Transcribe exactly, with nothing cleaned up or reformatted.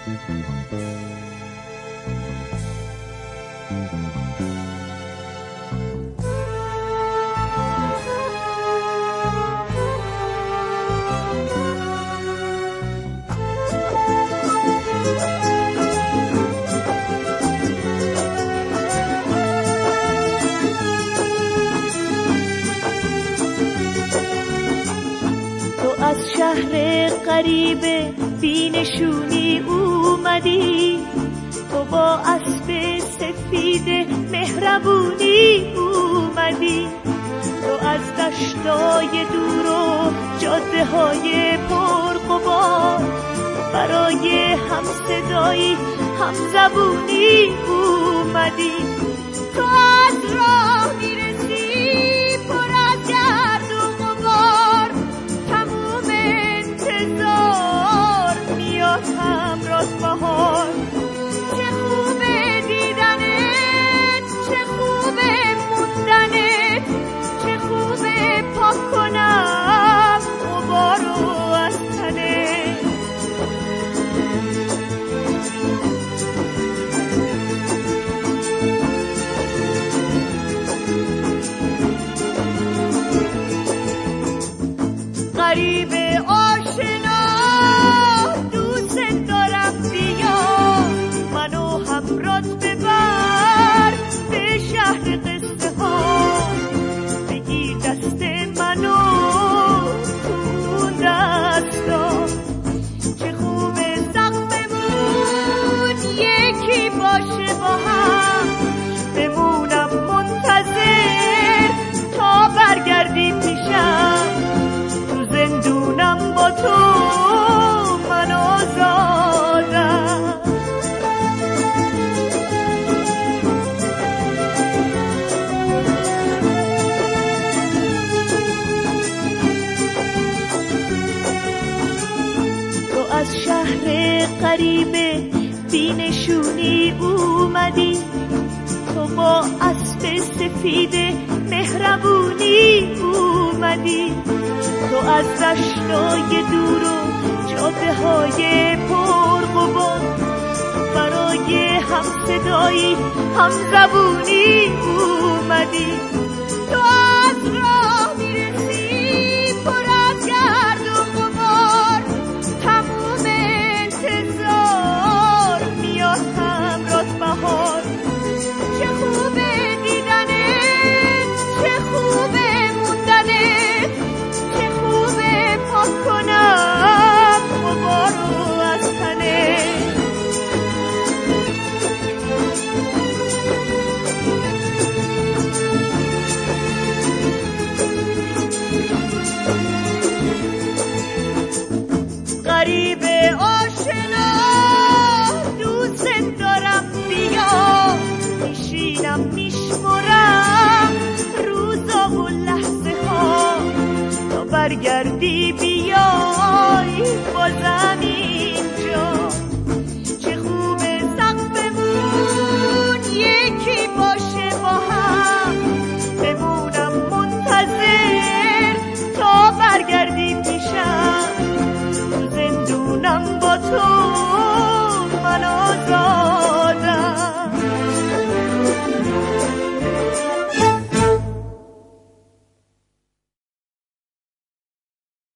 از شهر غریب بینشونی اومدی، تو با اسب سفید مهربونی اومدی، تو از دشتای دور و جاده های پرغبار برای هم صدایی هم زبونی اومدی. تو از راه میرسی پر از گرد و غبار، تموم انتظار میاد همراز بهار. چه خوبه دیدنت، چه خوبه موندنت، چه خوبه پاک کنم غبارو از تنت. غریب آشنا دوست دارم، بیا منو همراهت ببر به شهر قصه ها، بگیر دست منو تو دستا. چه خوبه سقفمون یکی باشه با هم، بمونم منتظر تا برگردی پیشم. زندونم با تو من آزادم. تو از شهر غریب بینشونی اومدی، تو با اسب سفید مهربونی اومدی، تو از دشتای دور و جاده های پرغبار برای هم صدایی هم زبونی اومدی. تو از راه میرسی پر از گرد و غبار، تموم انتظار میاد همراز بهار. چه خوبه دیدنت، چه خوبه موندنت، چه خوبه پاک کنم غبارو از تنت. غریب آشنا دوست دارم، بیا میشینم میشمرم روزا و لحظه ها تا برگردی. بیا